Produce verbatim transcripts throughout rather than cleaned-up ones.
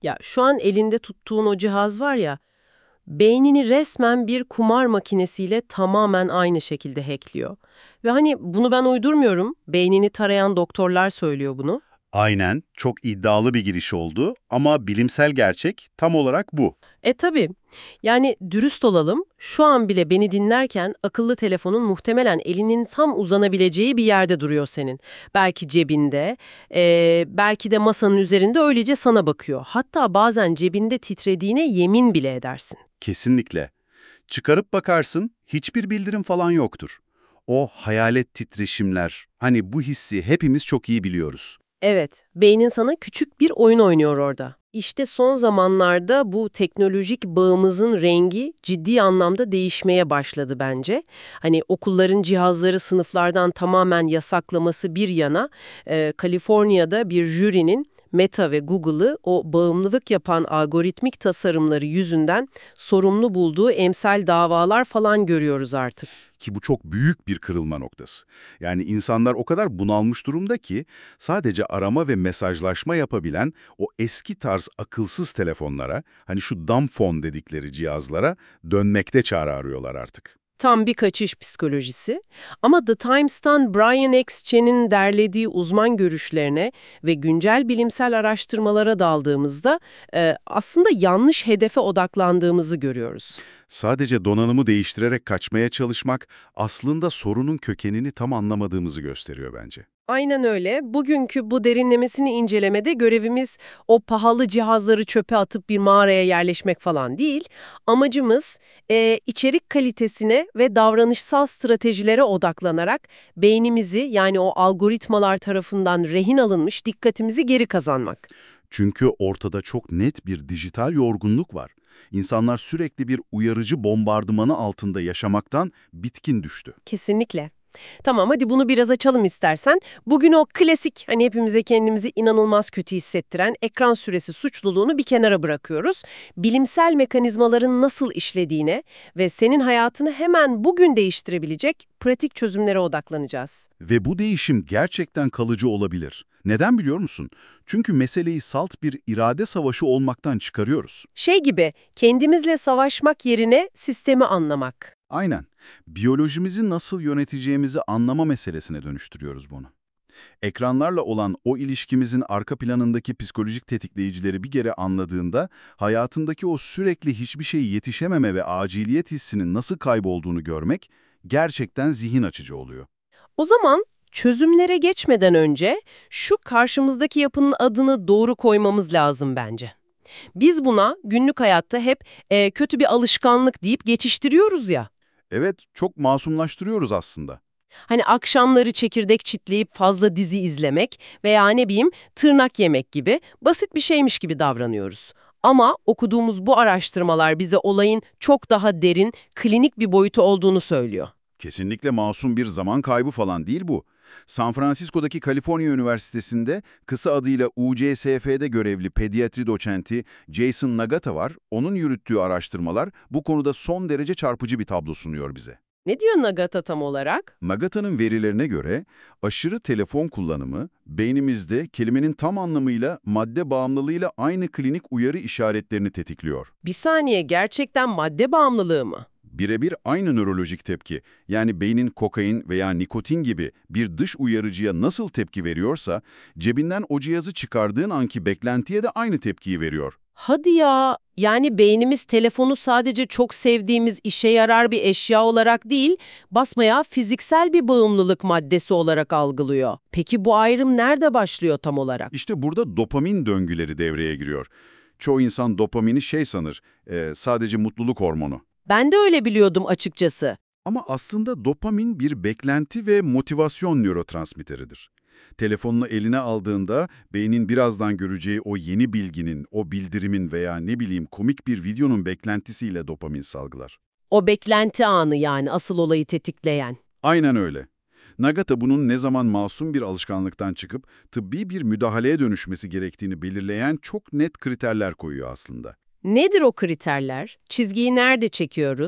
Ya şu an elinde tuttuğun o cihaz var ya, beynini resmen bir kumar makinesiyle tamamen aynı şekilde hackliyor. Ve hani bunu ben uydurmuyorum, beynini tarayan doktorlar söylüyor bunu. Aynen, çok iddialı bir giriş oldu ama bilimsel gerçek tam olarak bu. E tabii. Yani dürüst olalım, şu an bile beni dinlerken akıllı telefonun muhtemelen elinin tam uzanabileceği bir yerde duruyor senin. Belki cebinde, e, belki de masanın üzerinde öylece sana bakıyor. Hatta bazen cebinde titrediğine yemin bile edersin. Kesinlikle. Çıkarıp bakarsın, hiçbir bildirim falan yoktur. O hayalet titreşimler, hani bu hissi hepimiz çok iyi biliyoruz. Evet, beynin sana küçük bir oyun oynuyor orada. İşte son zamanlarda bu teknolojik bağımızın rengi ciddi anlamda değişmeye başladı bence. Hani okulların cihazları sınıflardan tamamen yasaklaması bir yana, e, Kaliforniya'da bir jürinin Meta ve Google'ı o bağımlılık yapan algoritmik tasarımları yüzünden sorumlu bulduğu emsal davalar falan görüyoruz artık. Ki bu çok büyük bir kırılma noktası. Yani insanlar o kadar bunalmış durumda ki sadece arama ve mesajlaşma yapabilen o eski tarz akılsız telefonlara, hani şu dumb phone dedikleri cihazlara dönmekte çare arıyorlar artık. Tam bir kaçış psikolojisi. Ama The Times'tan Brian X. Chen'in derlediği uzman görüşlerine ve güncel bilimsel araştırmalara daldığımızda e, aslında yanlış hedefe odaklandığımızı görüyoruz. Sadece donanımı değiştirerek kaçmaya çalışmak aslında sorunun kökenini tam anlamadığımızı gösteriyor bence. Aynen öyle. Bugünkü bu derinlemesini incelemede görevimiz o pahalı cihazları çöpe atıp bir mağaraya yerleşmek falan değil. Amacımız e, içerik kalitesine ve davranışsal stratejilere odaklanarak beynimizi, yani o algoritmalar tarafından rehin alınmış dikkatimizi geri kazanmak. Çünkü ortada çok net bir dijital yorgunluk var. İnsanlar sürekli bir uyarıcı bombardımanı altında yaşamaktan bitkin düştü. Kesinlikle. Tamam, hadi bunu biraz açalım istersen. Bugün o klasik, hani hepimize kendimizi inanılmaz kötü hissettiren ekran süresi suçluluğunu bir kenara bırakıyoruz. Bilimsel mekanizmaların nasıl işlediğine ve senin hayatını hemen bugün değiştirebilecek pratik çözümlere odaklanacağız. Ve bu değişim gerçekten kalıcı olabilir. Neden biliyor musun? Çünkü meseleyi salt bir irade savaşı olmaktan çıkarıyoruz. Şey gibi, kendimizle savaşmak yerine sistemi anlamak. Aynen. Biyolojimizi nasıl yöneteceğimizi anlama meselesine dönüştürüyoruz bunu. Ekranlarla olan o ilişkimizin arka planındaki psikolojik tetikleyicileri bir kere anladığında, hayatındaki o sürekli hiçbir şeye yetişememe ve aciliyet hissinin nasıl kaybolduğunu görmek gerçekten zihin açıcı oluyor. O zaman çözümlere geçmeden önce şu karşımızdaki yapının adını doğru koymamız lazım bence. Biz buna günlük hayatta hep e, kötü bir alışkanlık deyip geçiştiriyoruz ya. Evet, çok masumlaştırıyoruz aslında. Hani akşamları çekirdek çitleyip fazla dizi izlemek veya ne bileyim tırnak yemek gibi basit bir şeymiş gibi davranıyoruz. Ama okuduğumuz bu araştırmalar bize olayın çok daha derin, klinik bir boyutu olduğunu söylüyor. Kesinlikle masum bir zaman kaybı falan değil bu. San Francisco'daki Kaliforniya Üniversitesi'nde kısa adıyla U C S F'de görevli pediatri doçenti Jason Nagata var. Onun yürüttüğü araştırmalar bu konuda son derece çarpıcı bir tablo sunuyor bize. Ne diyor Nagata tam olarak? Nagata'nın verilerine göre aşırı telefon kullanımı beynimizde kelimenin tam anlamıyla madde bağımlılığıyla aynı klinik uyarı işaretlerini tetikliyor. Bir saniye, gerçekten madde bağımlılığı mı? Birebir aynı nörolojik tepki, yani beynin kokain veya nikotin gibi bir dış uyarıcıya nasıl tepki veriyorsa, cebinden o cihazı çıkardığın anki beklentiye de aynı tepkiyi veriyor. Hadi ya, yani beynimiz telefonu sadece çok sevdiğimiz işe yarar bir eşya olarak değil, basmaya fiziksel bir bağımlılık maddesi olarak algılıyor. Peki bu ayrım nerede başlıyor tam olarak? İşte burada dopamin döngüleri devreye giriyor. Çoğu insan dopamini şey sanır, e, sadece mutluluk hormonu. Ben de öyle biliyordum açıkçası. Ama aslında dopamin bir beklenti ve motivasyon nörotransmitteridir. Telefonunu eline aldığında beynin birazdan göreceği o yeni bilginin, o bildirimin veya ne bileyim komik bir videonun beklentisiyle dopamin salgılar. O beklenti anı, yani asıl olayı tetikleyen. Aynen öyle. Nagata bunun ne zaman masum bir alışkanlıktan çıkıp tıbbi bir müdahaleye dönüşmesi gerektiğini belirleyen çok net kriterler koyuyor aslında. Nedir o kriterler? Çizgiyi nerede çekiyoruz?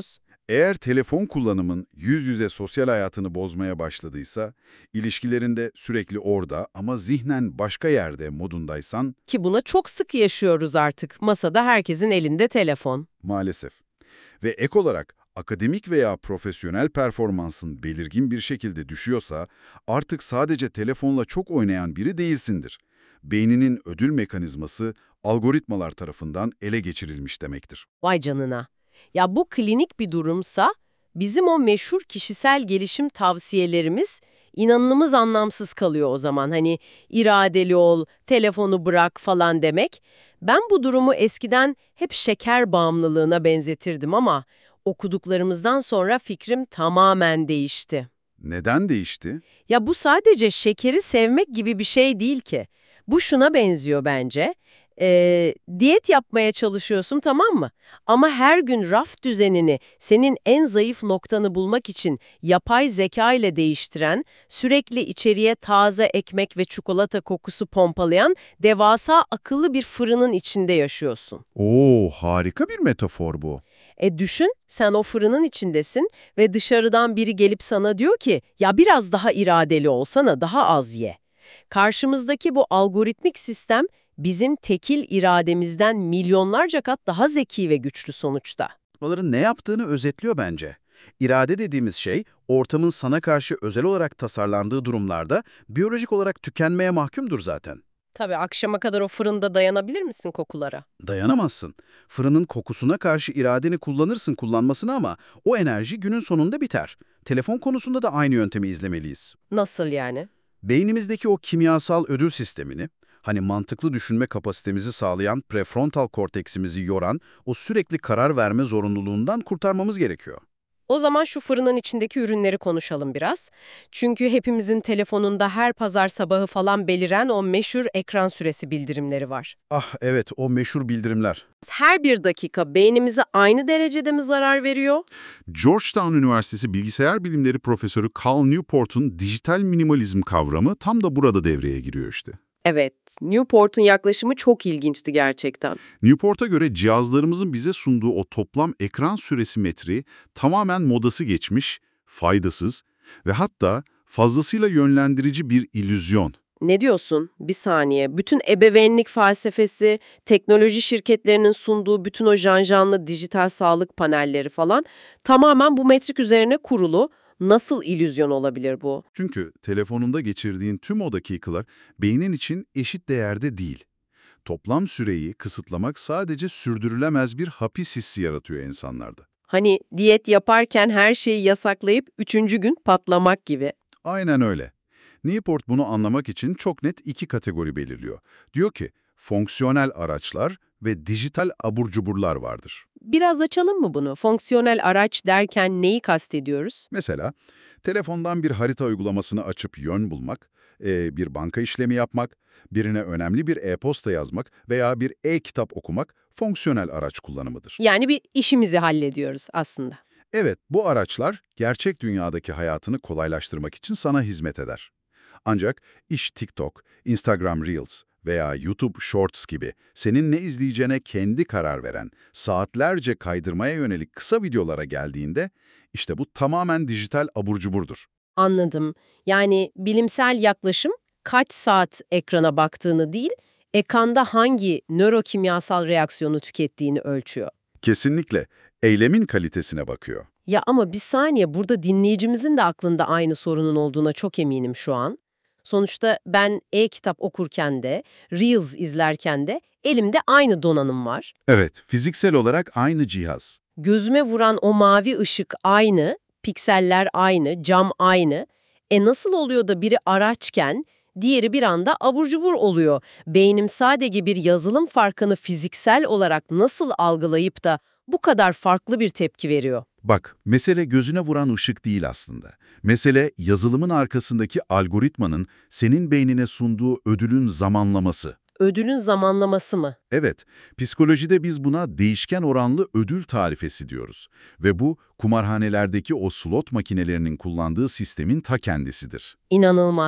Eğer telefon kullanımın yüz yüze sosyal hayatını bozmaya başladıysa, ilişkilerinde sürekli orada ama zihnen başka yerde modundaysan, Ki buna çok sık yaşıyoruz artık. Masada herkesin elinde telefon. maalesef. Ve ek olarak akademik veya profesyonel performansın belirgin bir şekilde düşüyorsa, artık sadece telefonla çok oynayan biri değilsindir. Beyninin ödül mekanizması algoritmalar tarafından ele geçirilmiş demektir. Vay canına. Ya bu klinik bir durumsa bizim o meşhur kişisel gelişim tavsiyelerimiz inanılmaz anlamsız kalıyor o zaman. Hani iradeli ol, telefonu bırak falan demek. Ben bu durumu eskiden hep şeker bağımlılığına benzetirdim ama okuduklarımızdan sonra fikrim tamamen değişti. Neden değişti? Ya bu sadece şekeri sevmek gibi bir şey değil ki. Bu şuna benziyor bence. Ee, diyet yapmaya çalışıyorsun, tamam mı? Ama her gün raf düzenini senin en zayıf noktanı bulmak için yapay zeka ile değiştiren, sürekli içeriye taze ekmek ve çikolata kokusu pompalayan devasa akıllı bir fırının içinde yaşıyorsun. Oo, harika bir metafor bu. E düşün, sen o fırının içindesin ve dışarıdan biri gelip sana diyor ki, ya biraz daha iradeli olsana, daha az ye. Karşımızdaki bu algoritmik sistem bizim tekil irademizden milyonlarca kat daha zeki ve güçlü sonuçta. Onların ne yaptığını özetliyor bence. İrade dediğimiz şey, ortamın sana karşı özel olarak tasarlandığı durumlarda biyolojik olarak tükenmeye mahkumdur zaten. Tabii akşama kadar o fırında dayanabilir misin kokulara? Dayanamazsın. Fırının kokusuna karşı iradeni kullanırsın kullanmasına ama o enerji günün sonunda biter. Telefon konusunda da aynı yöntemi izlemeliyiz. Nasıl yani? Beynimizdeki o kimyasal ödül sistemini, hani mantıklı düşünme kapasitemizi sağlayan prefrontal korteksimizi yoran o sürekli karar verme zorunluluğundan kurtarmamız gerekiyor. O zaman şu fırının içindeki ürünleri konuşalım biraz. Çünkü hepimizin telefonunda her pazar sabahı falan beliren o meşhur ekran süresi bildirimleri var. Ah evet, o meşhur bildirimler. Her bir dakika beynimize aynı derecede mi zarar veriyor? Georgetown Üniversitesi Bilgisayar Bilimleri Profesörü Cal Newport'un dijital minimalizm kavramı tam da burada devreye giriyor işte. Evet, Newport'un yaklaşımı çok ilginçti gerçekten. Newport'a göre cihazlarımızın bize sunduğu o toplam ekran süresi metriği tamamen modası geçmiş, faydasız ve hatta fazlasıyla yönlendirici bir illüzyon. Ne diyorsun? Bir saniye. Bütün ebeveynlik felsefesi, teknoloji şirketlerinin sunduğu bütün o janjanlı dijital sağlık panelleri falan tamamen bu metrik üzerine kurulu. Nasıl illüzyon olabilir bu? Çünkü telefonunda geçirdiğin tüm o dakikalar beynin için eşit değerde değil. Toplam süreyi kısıtlamak sadece sürdürülemez bir hapis hissi yaratıyor insanlarda. Hani diyet yaparken her şeyi yasaklayıp üçüncü gün patlamak gibi. Aynen öyle. Newport bunu anlamak için çok net iki kategori belirliyor. Diyor ki, fonksiyonel araçlar ve dijital abur cuburlar vardır. Biraz açalım mı bunu? Fonksiyonel araç derken neyi kastediyoruz? Mesela, telefondan bir harita uygulamasını açıp yön bulmak, e, bir banka işlemi yapmak, birine önemli bir e-posta yazmak veya bir e-kitap okumak fonksiyonel araç kullanımıdır. Yani bir işimizi hallediyoruz aslında. Evet, bu araçlar gerçek dünyadaki hayatını kolaylaştırmak için sana hizmet eder. Ancak iş TikTok, Instagram Reels veya YouTube Shorts gibi senin ne izleyeceğine kendi karar veren, saatlerce kaydırmaya yönelik kısa videolara geldiğinde işte bu tamamen dijital abur cuburdur. Anladım. Yani bilimsel yaklaşım kaç saat ekrana baktığını değil, ekranda hangi nörokimyasal reaksiyonu tükettiğini ölçüyor. Kesinlikle eylemin kalitesine bakıyor. Ya ama bir saniye, burada dinleyicimizin de aklında aynı sorunun olduğuna çok eminim şu an. Sonuçta ben e-kitap okurken de, Reels izlerken de elimde aynı donanım var. Evet, fiziksel olarak aynı cihaz. Gözüme vuran o mavi ışık aynı, pikseller aynı, cam aynı. E nasıl oluyor da biri araçken diğeri bir anda abur cubur oluyor? Beynim sadece bir yazılım farkını fiziksel olarak nasıl algılayıp da bu kadar farklı bir tepki veriyor? Bak, mesele gözüne vuran ışık değil aslında. Mesele yazılımın arkasındaki algoritmanın senin beynine sunduğu ödülün zamanlaması. Ödülün zamanlaması mı? Evet, psikolojide biz buna değişken oranlı ödül tarifesi diyoruz. Ve bu, kumarhanelerdeki o slot makinelerinin kullandığı sistemin ta kendisidir. İnanılmaz.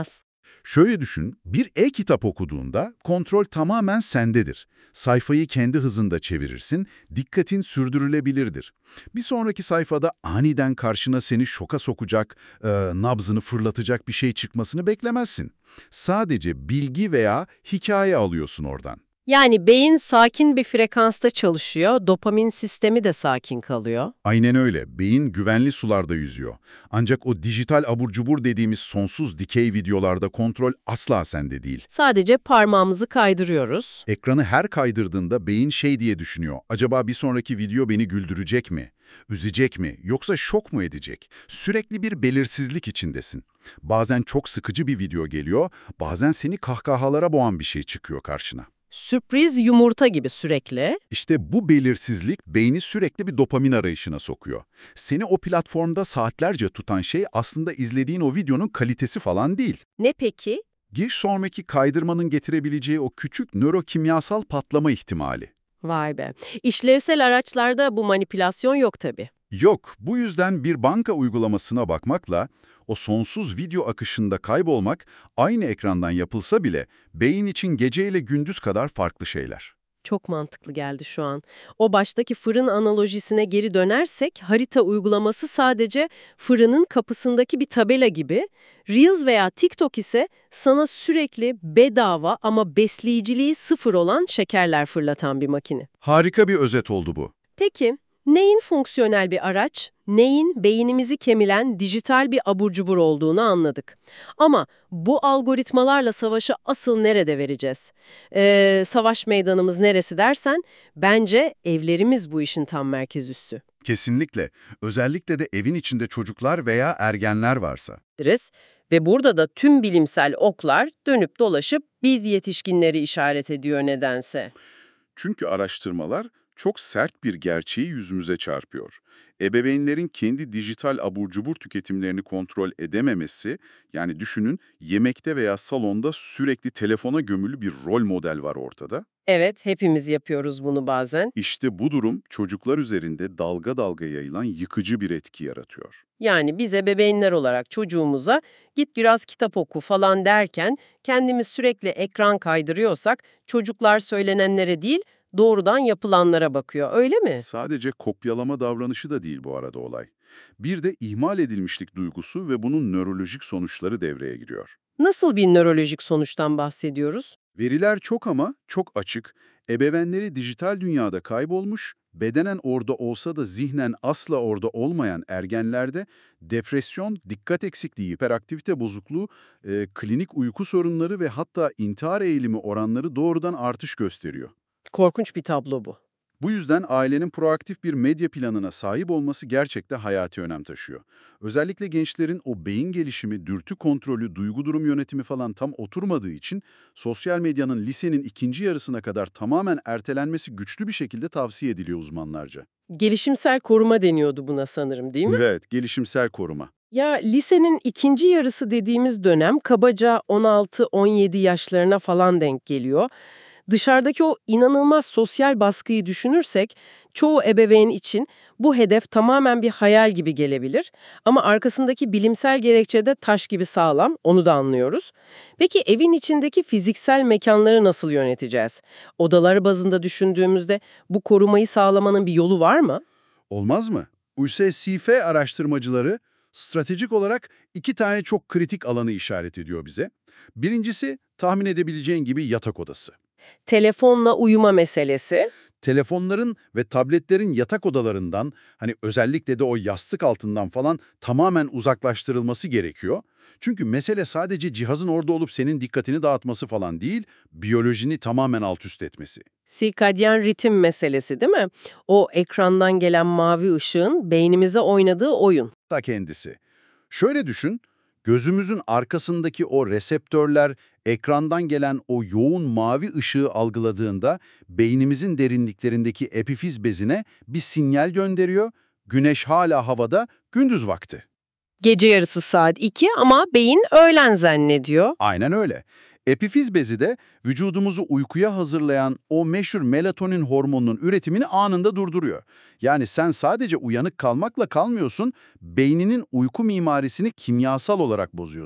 Şöyle düşün, bir e-kitap okuduğunda kontrol tamamen sendedir. Sayfayı kendi hızında çevirirsin, dikkatin sürdürülebilirdir. Bir sonraki sayfada aniden karşına seni şoka sokacak, e, nabzını fırlatacak bir şey çıkmasını beklemezsin. Sadece bilgi veya hikaye alıyorsun oradan. Yani beyin sakin bir frekansta çalışıyor, dopamin sistemi de sakin kalıyor. Aynen öyle. Beyin güvenli sularda yüzüyor. Ancak o dijital abur cubur dediğimiz sonsuz dikey videolarda kontrol asla sende değil. Sadece parmağımızı kaydırıyoruz. Ekranı her kaydırdığında beyin şey diye düşünüyor. Acaba bir sonraki video beni güldürecek mi? Üzecek mi? Yoksa şok mu edecek? Sürekli bir belirsizlik içindesin. Bazen çok sıkıcı bir video geliyor, bazen seni kahkahalara boğan bir şey çıkıyor karşına. Sürpriz yumurta gibi sürekli. İşte bu belirsizlik beyni sürekli bir dopamin arayışına sokuyor. Seni o platformda saatlerce tutan şey aslında izlediğin o videonun kalitesi falan değil. Ne peki? Bir sonraki kaydırmanın getirebileceği o küçük nörokimyasal patlama ihtimali. Vay be. İşlevsel araçlarda bu manipülasyon yok tabii. Yok, bu yüzden bir banka uygulamasına bakmakla o sonsuz video akışında kaybolmak aynı ekrandan yapılsa bile beyin için geceyle gündüz kadar farklı şeyler. Çok mantıklı geldi şu an. O baştaki fırın analojisine geri dönersek, harita uygulaması sadece fırının kapısındaki bir tabela gibi. Reels veya TikTok ise sana sürekli bedava ama besleyiciliği sıfır olan şekerler fırlatan bir makine. Harika bir özet oldu bu. Peki, neyin fonksiyonel bir araç, neyin beynimizi kemiren dijital bir abur cubur olduğunu anladık. Ama bu algoritmalarla savaşı asıl nerede vereceğiz? Ee, savaş meydanımız neresi dersen, bence evlerimiz bu işin tam merkez üssü. Kesinlikle. Özellikle de evin içinde çocuklar veya ergenler varsa. Deriz. Ve burada da tüm bilimsel oklar dönüp dolaşıp biz yetişkinleri işaret ediyor nedense. Çünkü araştırmalar çok sert bir gerçeği yüzümüze çarpıyor. Ebeveynlerin kendi dijital abur cubur tüketimlerini kontrol edememesi, yani düşünün yemekte veya salonda sürekli telefona gömülü bir rol model var ortada. Evet, hepimiz yapıyoruz bunu bazen. İşte bu durum çocuklar üzerinde dalga dalga yayılan yıkıcı bir etki yaratıyor. Yani biz ebeveynler olarak çocuğumuza git biraz kitap oku falan derken kendimiz sürekli ekran kaydırıyorsak çocuklar söylenenlere değil doğrudan yapılanlara bakıyor, öyle mi? Sadece kopyalama davranışı da değil bu arada olay. Bir de ihmal edilmişlik duygusu ve bunun nörolojik sonuçları devreye giriyor. Nasıl bir nörolojik sonuçtan bahsediyoruz? Veriler çok ama çok açık. Ebeveynleri dijital dünyada kaybolmuş, bedenen orada olsa da zihnen asla orada olmayan ergenlerde depresyon, dikkat eksikliği, hiperaktivite bozukluğu, e, klinik uyku sorunları ve hatta intihar eğilimi oranları doğrudan artış gösteriyor. Korkunç bir tablo bu. Bu yüzden ailenin proaktif bir medya planına sahip olması gerçekten hayati önem taşıyor. Özellikle gençlerin o beyin gelişimi, dürtü kontrolü, duygu durum yönetimi falan tam oturmadığı için sosyal medyanın lisenin ikinci yarısına kadar tamamen ertelenmesi güçlü bir şekilde tavsiye ediliyor uzmanlarca. Gelişimsel koruma deniyordu buna sanırım, değil mi? Evet, gelişimsel koruma. Ya lisenin ikinci yarısı dediğimiz dönem kabaca on altı on yedi yaşlarına falan denk geliyor. Dışarıdaki o inanılmaz sosyal baskıyı düşünürsek çoğu ebeveyn için bu hedef tamamen bir hayal gibi gelebilir. Ama arkasındaki bilimsel gerekçe de taş gibi sağlam, onu da anlıyoruz. Peki evin içindeki fiziksel mekanları nasıl yöneteceğiz? Odaları bazında düşündüğümüzde bu korumayı sağlamanın bir yolu var mı? Olmaz mı? U S C F araştırmacıları stratejik olarak iki tane çok kritik alanı işaret ediyor bize. Birincisi tahmin edebileceğin gibi yatak odası. Telefonla uyuma meselesi. Telefonların ve tabletlerin yatak odalarından, hani özellikle de o yastık altından falan tamamen uzaklaştırılması gerekiyor. Çünkü mesele sadece cihazın orada olup senin dikkatini dağıtması falan değil, biyolojini tamamen alt üst etmesi. Sirkadyen ritim meselesi değil mi? O ekrandan gelen mavi ışığın beynimize oynadığı oyun. Ta kendisi. Şöyle düşün, gözümüzün arkasındaki o reseptörler ekrandan gelen o yoğun mavi ışığı algıladığında beynimizin derinliklerindeki epifiz bezine bir sinyal gönderiyor. Güneş hala havada, gündüz vakti. Gece yarısı saat iki ama beyin öğlen zannediyor. Aynen öyle. Epifiz bezi de vücudumuzu uykuya hazırlayan o meşhur melatonin hormonunun üretimini anında durduruyor. Yani sen sadece uyanık kalmakla kalmıyorsun, beyninin uyku mimarisini kimyasal olarak bozuyorsun.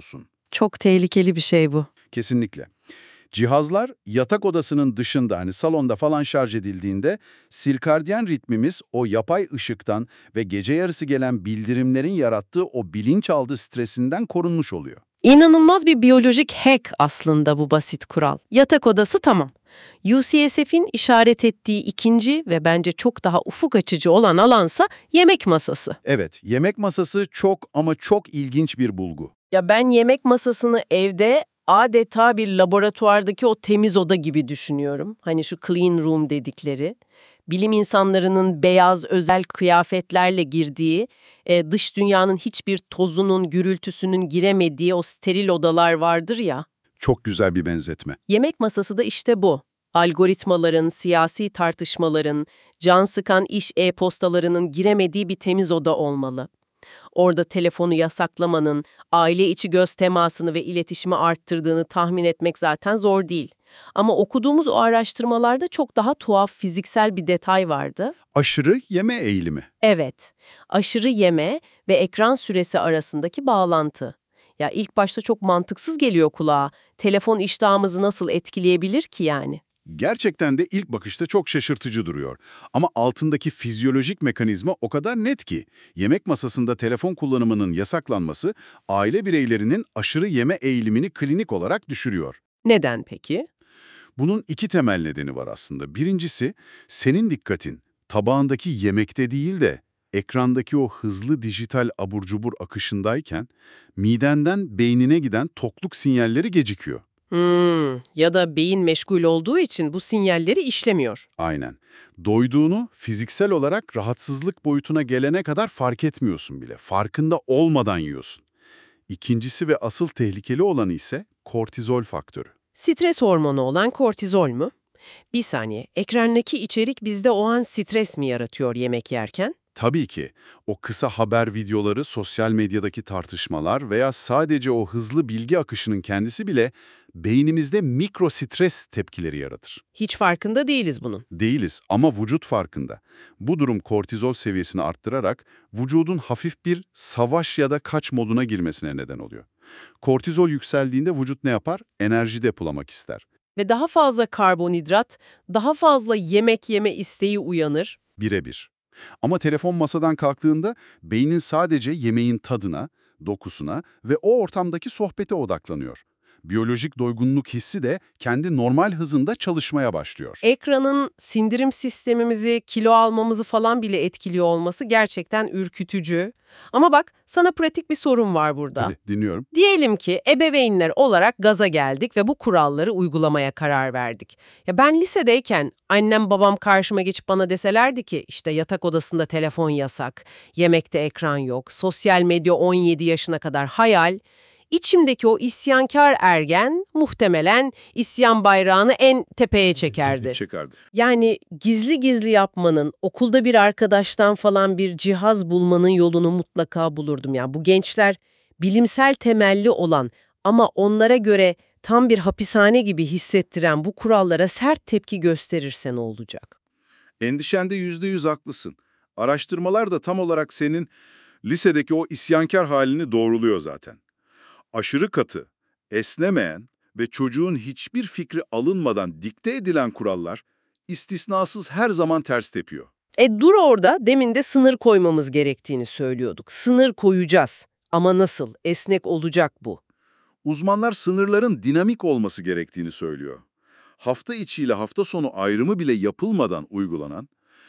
Çok tehlikeli bir şey bu. Kesinlikle. Cihazlar yatak odasının dışında, hani salonda falan şarj edildiğinde sirkadiyen ritmimiz o yapay ışıktan ve gece yarısı gelen bildirimlerin yarattığı o bilinçaltı stresinden korunmuş oluyor. İnanılmaz bir biyolojik hack aslında bu basit kural. Yatak odası tamam. U C S F'in işaret ettiği ikinci ve bence çok daha ufuk açıcı olan alansa yemek masası. Evet, yemek masası çok ama çok ilginç bir bulgu. Ya ben yemek masasını evde adeta bir laboratuvardaki o temiz oda gibi düşünüyorum. Hani şu clean room dedikleri. Bilim insanlarının beyaz özel kıyafetlerle girdiği, e, dış dünyanın hiçbir tozunun, gürültüsünün giremediği o steril odalar vardır ya. Çok güzel bir benzetme. Yemek masası da işte bu. Algoritmaların, siyasi tartışmaların, can sıkan iş e-postalarının giremediği bir temiz oda olmalı. Orada telefonu yasaklamanın, aile içi göz temasını ve iletişimi arttırdığını tahmin etmek zaten zor değil. Ama okuduğumuz o araştırmalarda çok daha tuhaf fiziksel bir detay vardı. Aşırı yeme eğilimi. Evet, aşırı yeme ve ekran süresi arasındaki bağlantı. Ya ilk başta çok mantıksız geliyor kulağa. Telefon iştahımızı nasıl etkileyebilir ki yani? Gerçekten de ilk bakışta çok şaşırtıcı duruyor. Ama altındaki fizyolojik mekanizma o kadar net ki, yemek masasında telefon kullanımının yasaklanması, aile bireylerinin aşırı yeme eğilimini klinik olarak düşürüyor. Neden peki? Bunun iki temel nedeni var aslında. Birincisi, senin dikkatin tabağındaki yemekte değil de ekrandaki o hızlı dijital abur cubur akışındayken, midenden beynine giden tokluk sinyalleri gecikiyor. Hmm, ya da beyin meşgul olduğu için bu sinyalleri işlemiyor. Aynen. Doyduğunu fiziksel olarak rahatsızlık boyutuna gelene kadar fark etmiyorsun bile. Farkında olmadan yiyorsun. İkincisi ve asıl tehlikeli olanı ise kortizol faktörü. Stres hormonu olan kortizol mu? Bir saniye, ekrandaki içerik bizde o an stres mi yaratıyor yemek yerken? Tabii ki o kısa haber videoları, sosyal medyadaki tartışmalar veya sadece o hızlı bilgi akışının kendisi bile beynimizde mikro stres tepkileri yaratır. Hiç farkında değiliz bunun. Değiliz ama vücut farkında. Bu durum kortizol seviyesini arttırarak vücudun hafif bir savaş ya da kaç moduna girmesine neden oluyor. Kortizol yükseldiğinde vücut ne yapar? Enerji depolamak ister. Ve daha fazla karbonhidrat, daha fazla yemek yeme isteği uyanır. Birebir. Ama telefon masadan kalktığında beynin sadece yemeğin tadına, dokusuna ve o ortamdaki sohbete odaklanıyor. Biyolojik doygunluk hissi de kendi normal hızında çalışmaya başlıyor. Ekranın sindirim sistemimizi, kilo almamızı falan bile etkiliyor olması gerçekten ürkütücü. Ama bak, sana pratik bir sorun var burada. Tabii, dinliyorum. Diyelim ki ebeveynler olarak gaza geldik ve bu kuralları uygulamaya karar verdik. Ya ben lisedeyken annem babam karşıma geçip bana deselerdi ki işte yatak odasında telefon yasak, yemekte ekran yok, sosyal medya on yedi yaşına kadar hayal. İçimdeki o isyankar ergen muhtemelen isyan bayrağını en tepeye çekerdi. Çekerdi. Yani gizli gizli yapmanın, okulda bir arkadaştan falan bir cihaz bulmanın yolunu mutlaka bulurdum. Yani bu gençler bilimsel temelli olan ama onlara göre tam bir hapishane gibi hissettiren bu kurallara sert tepki gösterirse ne olacak? Endişende yüzde yüz haklısın. Araştırmalar da tam olarak senin lisedeki o isyankar halini doğruluyor zaten. Aşırı katı, esnemeyen ve çocuğun hiçbir fikri alınmadan dikte edilen kurallar istisnasız her zaman ters tepiyor. E dur orada, demin de sınır koymamız gerektiğini söylüyorduk. Sınır koyacağız. Ama nasıl? Esnek olacak bu. Uzmanlar sınırların dinamik olması gerektiğini söylüyor. Hafta içi ile hafta sonu ayrımı bile yapılmadan uygulanan,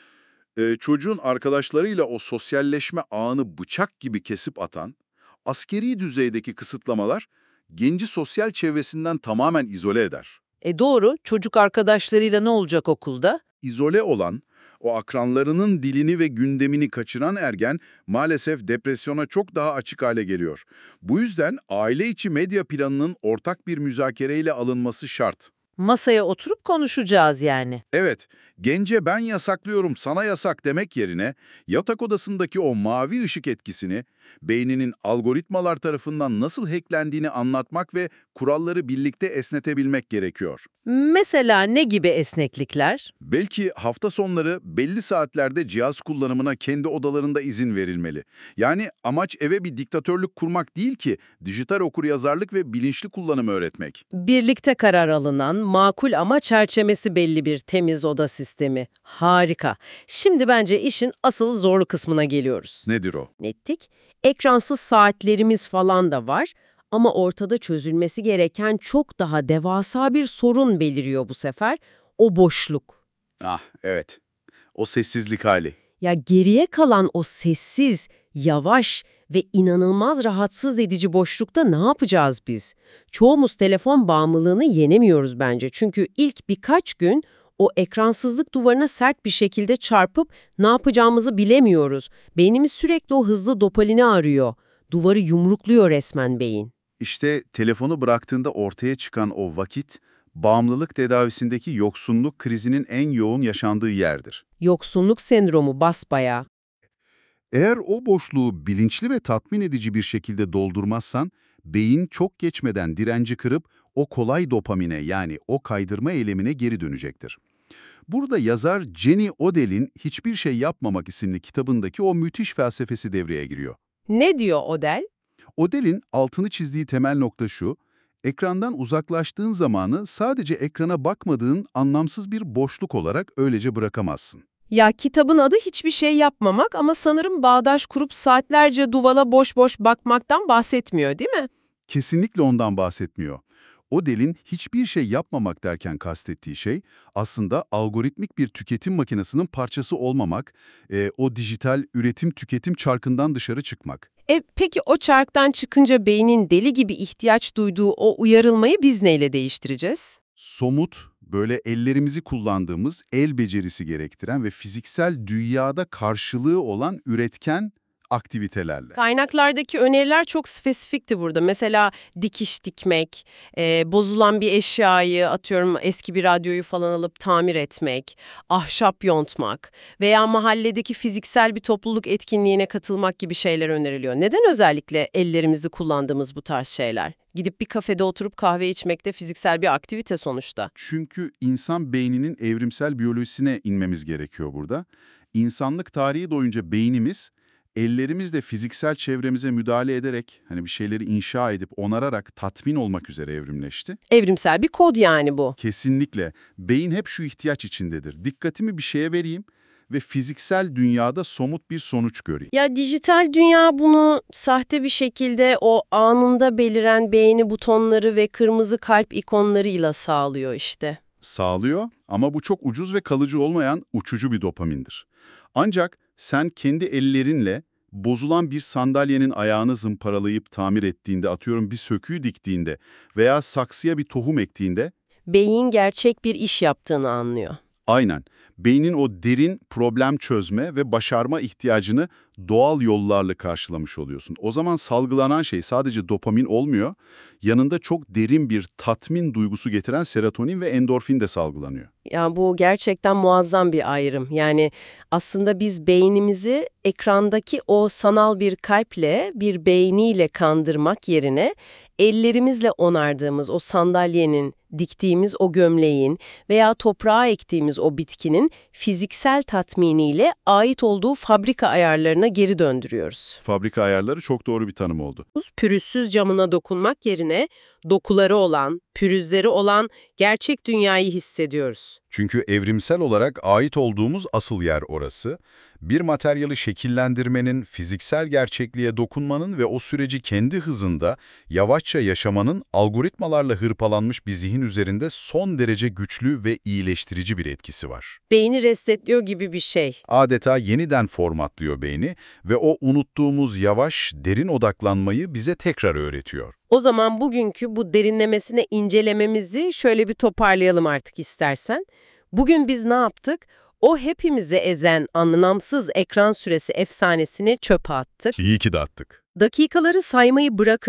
e, çocuğun arkadaşlarıyla o sosyalleşme ağını bıçak gibi kesip atan, askeri düzeydeki kısıtlamalar genci sosyal çevresinden tamamen izole eder. E doğru, çocuk arkadaşlarıyla ne olacak okulda? İzole olan, o akranlarının dilini ve gündemini kaçıran ergen maalesef depresyona çok daha açık hale geliyor. Bu yüzden aile içi medya planının ortak bir müzakereyle alınması şart. Masaya oturup konuşacağız yani. Evet, gence ben yasaklıyorum sana yasak demek yerine yatak odasındaki o mavi ışık etkisini, beyninin algoritmalar tarafından nasıl hacklendiğini anlatmak ve kuralları birlikte esnetebilmek gerekiyor. Mesela ne gibi esneklikler? Belki hafta sonları belli saatlerde cihaz kullanımına kendi odalarında izin verilmeli. Yani amaç eve bir diktatörlük kurmak değil ki, dijital okuryazarlık ve bilinçli kullanımı öğretmek. Birlikte karar alınan, makul ama çerçevesi belli bir temiz oda sistemi. Harika. Şimdi bence işin asıl zorlu kısmına geliyoruz. Nedir o? Nettik. Ekransız saatlerimiz falan da var ama ortada çözülmesi gereken çok daha devasa bir sorun beliriyor bu sefer. O boşluk. Ah, evet. O sessizlik hali. Ya geriye kalan o sessiz, yavaş ve inanılmaz rahatsız edici boşlukta ne yapacağız biz? Çoğumuz telefon bağımlılığını yenemiyoruz bence. Çünkü ilk birkaç gün o ekransızlık duvarına sert bir şekilde çarpıp ne yapacağımızı bilemiyoruz. Beynimiz sürekli o hızlı dopamini arıyor. Duvarı yumrukluyor resmen beyin. İşte telefonu bıraktığında ortaya çıkan o vakit, bağımlılık tedavisindeki yoksunluk krizinin en yoğun yaşandığı yerdir. Yoksunluk sendromu basbayağı. Eğer o boşluğu bilinçli ve tatmin edici bir şekilde doldurmazsan, beyin çok geçmeden direnci kırıp o kolay dopamine yani o kaydırma eylemine geri dönecektir. Burada yazar Jenny Odell'in Hiçbir Şey Yapmamak isimli kitabındaki o müthiş felsefesi devreye giriyor. Ne diyor Odell? Odell'in altını çizdiği temel nokta şu: ekrandan uzaklaştığın zamanı sadece ekrana bakmadığın anlamsız bir boşluk olarak öylece bırakamazsın. Ya kitabın adı Hiçbir Şey Yapmamak ama sanırım bağdaş kurup saatlerce duvara boş boş bakmaktan bahsetmiyor, değil mi? Kesinlikle ondan bahsetmiyor. Odell'in hiçbir şey yapmamak derken kastettiği şey aslında algoritmik bir tüketim makinesinin parçası olmamak, e, o dijital üretim-tüketim çarkından dışarı çıkmak. E peki o çarktan çıkınca beynin deli gibi ihtiyaç duyduğu o uyarılmayı biz neyle değiştireceğiz? Somut, böyle ellerimizi kullandığımız el becerisi gerektiren ve fiziksel dünyada karşılığı olan üretken aktivitelerle. Kaynaklardaki öneriler çok spesifikti burada. Mesela dikiş dikmek, e, bozulan bir eşyayı, atıyorum eski bir radyoyu falan alıp tamir etmek, ahşap yontmak veya mahalledeki fiziksel bir topluluk etkinliğine katılmak gibi şeyler öneriliyor. Neden özellikle ellerimizi kullandığımız bu tarz şeyler? Gidip bir kafede oturup kahve içmek de fiziksel bir aktivite sonuçta. Çünkü insan beyninin evrimsel biyolojisine inmemiz gerekiyor burada. İnsanlık tarihi boyunca beynimiz, ellerimizle fiziksel çevremize müdahale ederek, hani bir şeyleri inşa edip onararak tatmin olmak üzere evrimleşti. Evrimsel bir kod yani bu. Kesinlikle. Beyin hep şu ihtiyaç içindedir. Dikkatimi bir şeye vereyim ve fiziksel dünyada somut bir sonuç göreyim. Ya dijital dünya bunu sahte bir şekilde o anında beliren beğeni butonları ve kırmızı kalp ikonlarıyla sağlıyor işte. Sağlıyor ama bu çok ucuz ve kalıcı olmayan uçucu bir dopamindir. Ancak sen kendi ellerinle bozulan bir sandalyenin ayağını zımparalayıp tamir ettiğinde, atıyorum bir söküğü diktiğinde veya saksıya bir tohum ektiğinde, Beyin gerçek bir iş yaptığını anlıyor. aynen, beynin o derin problem çözme ve başarma ihtiyacını doğal yollarla karşılamış oluyorsun. O zaman salgılanan şey sadece dopamin olmuyor, yanında çok derin bir tatmin duygusu getiren serotonin ve endorfin de salgılanıyor. Ya bu gerçekten muazzam bir ayrım. Yani aslında biz beynimizi ekrandaki o sanal bir kalple, bir beyniyle kandırmak yerine ellerimizle onardığımız o sandalyenin, diktiğimiz o gömleğin veya toprağa ektiğimiz o bitkinin fiziksel tatminiyle ait olduğu fabrika ayarlarına geri döndürüyoruz. Fabrika ayarları çok doğru bir tanım oldu. Pürüzsüz camına dokunmak yerine dokuları olan, pürüzleri olan gerçek dünyayı hissediyoruz. Çünkü evrimsel olarak ait olduğumuz asıl yer orası. Bir materyali şekillendirmenin, fiziksel gerçekliğe dokunmanın ve o süreci kendi hızında yavaşça yaşamanın algoritmalarla hırpalanmış bir zihin üzerinde son derece güçlü ve iyileştirici bir etkisi var. Beyni resetliyor gibi bir şey. Adeta yeniden formatlıyor beyni ve o unuttuğumuz yavaş, derin odaklanmayı bize tekrar öğretiyor. O zaman bugünkü bu derinlemesine incelememizi şöyle bir toparlayalım artık istersen. Bugün biz ne yaptık? O hepimizi ezen anlamsız ekran süresi efsanesini çöpe attık. İyi ki de attık. Dakikaları saymayı bırakıp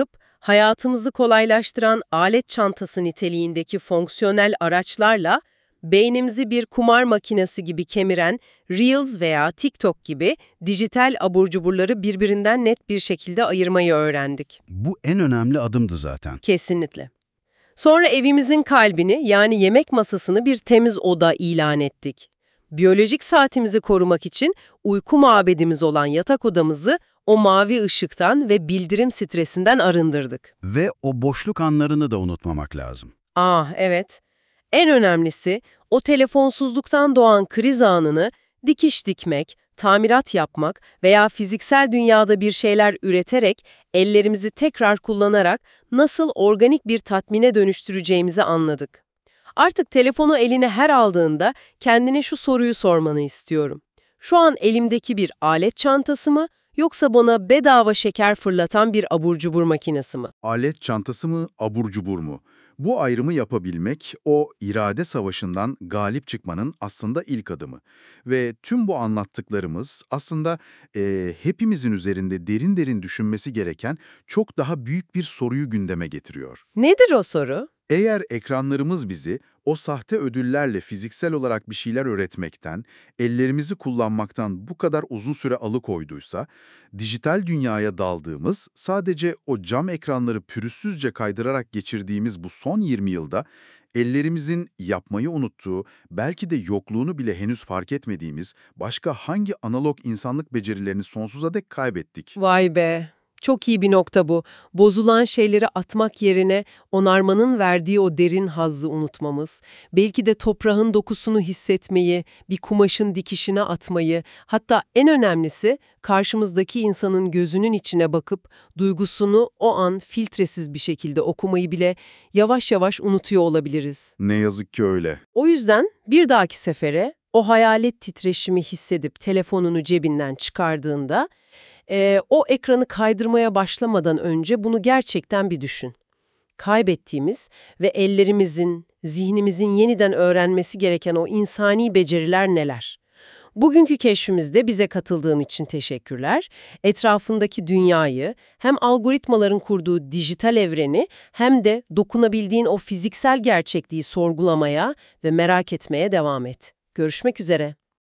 hayatımızı kolaylaştıran alet çantası niteliğindeki fonksiyonel araçlarla beynimizi bir kumar makinesi gibi kemiren Reels veya TikTok gibi dijital abur cuburları birbirinden net bir şekilde ayırmayı öğrendik. Bu en önemli adımdı zaten. Kesinlikle. Sonra evimizin kalbini, yani yemek masasını bir temiz oda ilan ettik. Biyolojik saatimizi korumak için uyku mabedimiz olan yatak odamızı o mavi ışıktan ve bildirim stresinden arındırdık. Ve o boşluk anlarını da unutmamak lazım. Ah evet. En önemlisi o telefonsuzluktan doğan kriz anını dikiş dikmek, tamirat yapmak veya fiziksel dünyada bir şeyler üreterek, ellerimizi tekrar kullanarak nasıl organik bir tatmine dönüştüreceğimizi anladık. Artık telefonu eline her aldığında kendine şu soruyu sormanı istiyorum. Şu an elimdeki bir alet çantası mı, yoksa bana bedava şeker fırlatan bir abur cubur makinesi mi? Alet çantası mı, abur cubur mu? Bu ayrımı yapabilmek, o irade savaşından galip çıkmanın aslında ilk adımı. Ve tüm bu anlattıklarımız aslında e, hepimizin üzerinde derin derin düşünmesi gereken çok daha büyük bir soruyu gündeme getiriyor. Nedir o soru? Eğer ekranlarımız bizi o sahte ödüllerle fiziksel olarak bir şeyler öğretmekten, ellerimizi kullanmaktan bu kadar uzun süre alıkoyduysa, dijital dünyaya daldığımız, sadece o cam ekranları pürüzsüzce kaydırarak geçirdiğimiz bu son yirmi yılda, ellerimizin yapmayı unuttuğu, belki de yokluğunu bile henüz fark etmediğimiz başka hangi analog insanlık becerilerini sonsuza dek kaybettik? Vay be! Çok iyi bir nokta bu. Bozulan şeyleri atmak yerine onarmanın verdiği o derin hazzı unutmamız, belki de toprağın dokusunu hissetmeyi, bir kumaşın dikişine atmayı, hatta en önemlisi karşımızdaki insanın gözünün içine bakıp duygusunu o an filtresiz bir şekilde okumayı bile yavaş yavaş unutuyor olabiliriz. Ne yazık ki öyle. O yüzden bir dahaki sefere o hayalet titreşimi hissedip telefonunu cebinden çıkardığında, Ee, o ekranı kaydırmaya başlamadan önce bunu gerçekten bir düşün. Kaybettiğimiz ve ellerimizin, zihnimizin yeniden öğrenmesi gereken o insani beceriler neler? Bugünkü keşfimizde bize katıldığın için teşekkürler. Etrafındaki dünyayı, hem algoritmaların kurduğu dijital evreni hem de dokunabildiğin o fiziksel gerçekliği sorgulamaya ve merak etmeye devam et. Görüşmek üzere.